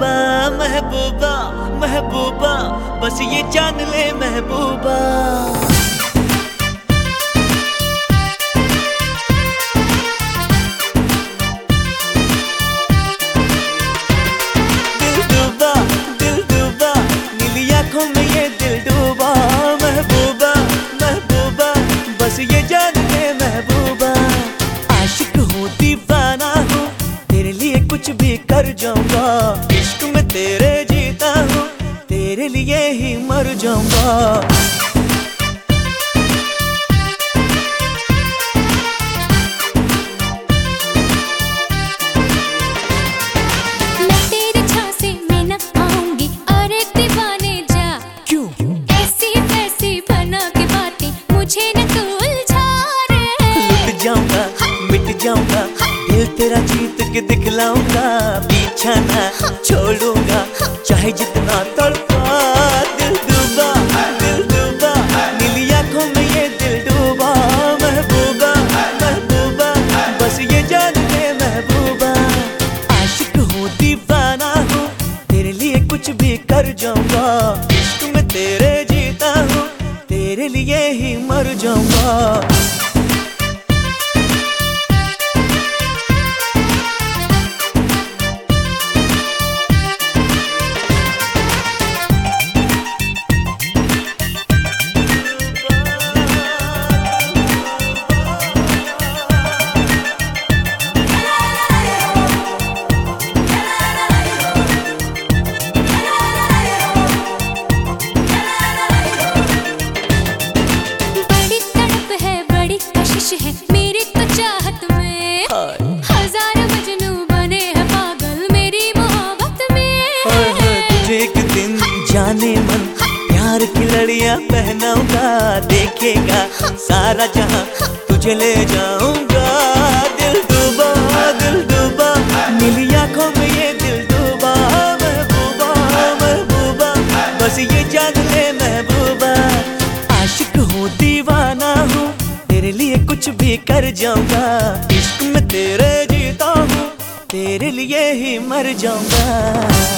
महबूबा महबूबा बस ये जान ले महबूबा। दिल डूबा नीली आंखों में ये दिल डूबा। महबूबा महबूबा बस ये जान ले महबूबा। आशिक हूँ दीवाना हूँ तेरे लिए कुछ भी कर जाऊंगा। इश्क में तेरे जीता हूँ तेरे लिए ही मर जाऊंगा। मिट जाऊंगा दिल तेरा जीत के दिखलाऊंगा। पीछा ना छोड़ूंगा चाहे जितना तड़पा। दिल डूबा नीली आंखों में ये दिल डूबा। महबूबा महबूबा बस ये जान ले महबूबा। आशिक हूँ दीवाना हूँ तेरे लिए कुछ भी कर जाऊंगा। इश्क में तेरे जीता हूँ तेरे लिए ही मर जाऊंगा। है मेरी तो चाहत में हजारों मजनू बने हैं पागल मेरी मोहब्बत में। तुझे एक दिन जाने मन प्यार की लड़ियां पहनाऊंगा। देखेगा सारा जहां तुझे ले जाऊंगा। दिल डूबा नीली आंखों में ये दिल डूबा। महबूबा महबूबा बस ये जान ले महबूबा। आशिक हूँ दीवाना हूँ तेरे लिए कुछ भी कर जाऊंगा। इश्क में तेरे जीता हूँ तेरे लिए ही मर जाऊंगा।